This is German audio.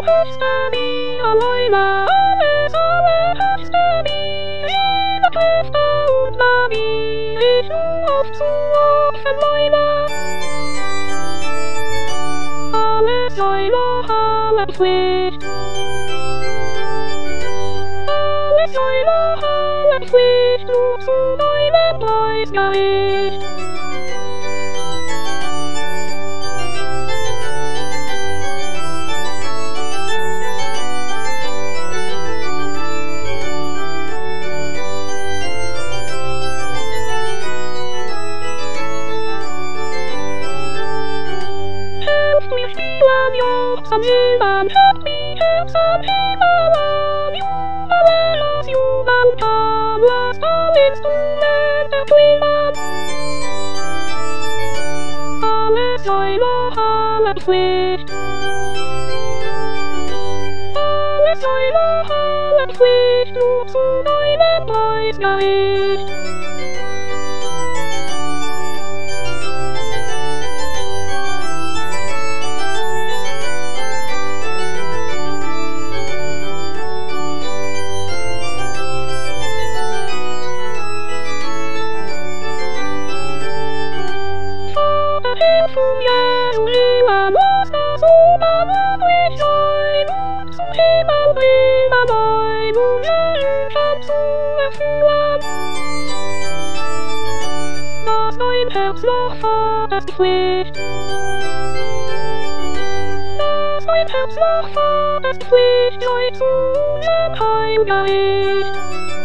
Stabi, Aloyla, alles, alle Stabi, jeder Kräfte und Navi, ich nur auf zu offen, Leila. Alles Leila, alles Pflicht. Alles Leila, alles Pflicht, nur zu meinem Preisgericht. Some human help me help some human human human come last all instrument of human alles Leila alles Pflicht alles Leila alles Pflicht nur zu meinem Preisgericht. Herzloch ist Pflicht. Mein Herzloch ist Pflicht, sei zu dem Heimgericht.